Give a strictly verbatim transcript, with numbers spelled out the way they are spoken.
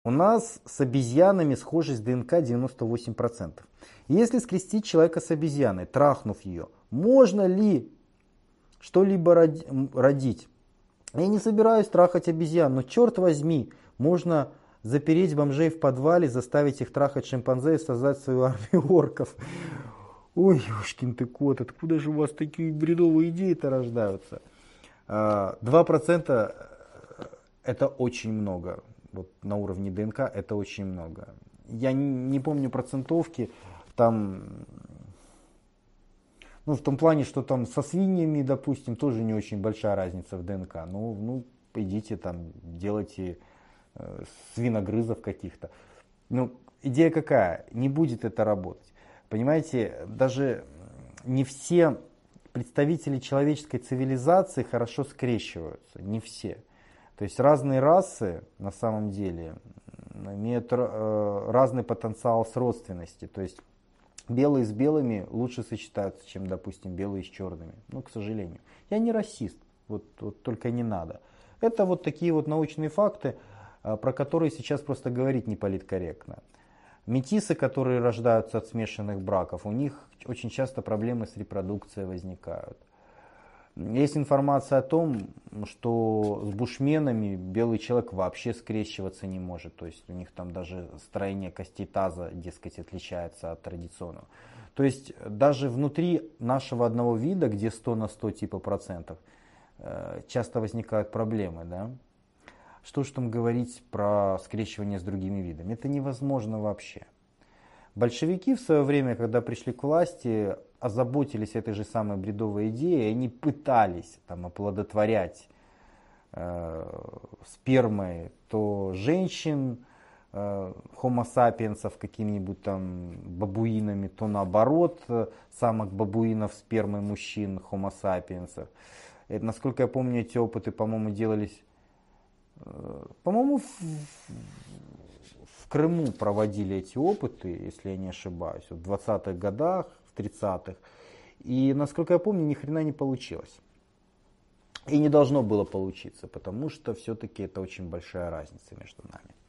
У нас с обезьянами схожесть ДНК девяносто восемь процентов. Если скрестить человека с обезьяной, трахнув ее, можно ли что-либо родить? Я не собираюсь трахать обезьян, но черт возьми, можно запереть бомжей в подвале, заставить их трахать шимпанзе и создать свою армию орков. Ой, ёшкин ты кот, откуда же у вас такие бредовые идеи-то рождаются? два процента это очень много. Вот на уровне ДНК это очень много. Я не, не помню процентовки, там, ну в том плане, что там со свиньями, допустим, тоже не очень большая разница в ДНК. Ну, ну идите там, делайте э, свиногрызов каких-то. Ну, идея какая? Не будет это работать. Понимаете, даже не все представители человеческой цивилизации хорошо скрещиваются, не все. То есть разные расы на самом деле имеют э, разный потенциал сродственности. То есть белые с белыми лучше сочетаются, чем, допустим, белые с черными. Ну, к сожалению. Я не расист, вот, вот только не надо. Это вот такие вот научные факты, э, про которые сейчас просто говорить не политкорректно. Метисы, которые рождаются от смешанных браков, у них очень часто проблемы с репродукцией возникают. Есть информация о том, что с бушменами белый человек вообще скрещиваться не может. То есть у них там даже строение костей таза, дескать, отличается от традиционного. То есть даже внутри нашего одного вида, где сто на сто типа процентов, часто возникают проблемы. Да? Что ж там говорить про скрещивание с другими видами? Это невозможно вообще. Большевики в свое время, когда пришли к власти, озаботились этой же самой бредовой идеей, они пытались там оплодотворять э, спермой то женщин, э, homo sapiensов какими-нибудь там бабуинами, то наоборот, самок бабуинов спермой мужчин, homo sapiensов. Это, насколько я помню, эти опыты, по-моему, делались, э, по-моему, в, в Крыму проводили эти опыты, если я не ошибаюсь, в двадцатых годах, в тридцатых. И, насколько я помню, ни хрена не получилось. И не должно было получиться, потому что все-таки это очень большая разница между нами.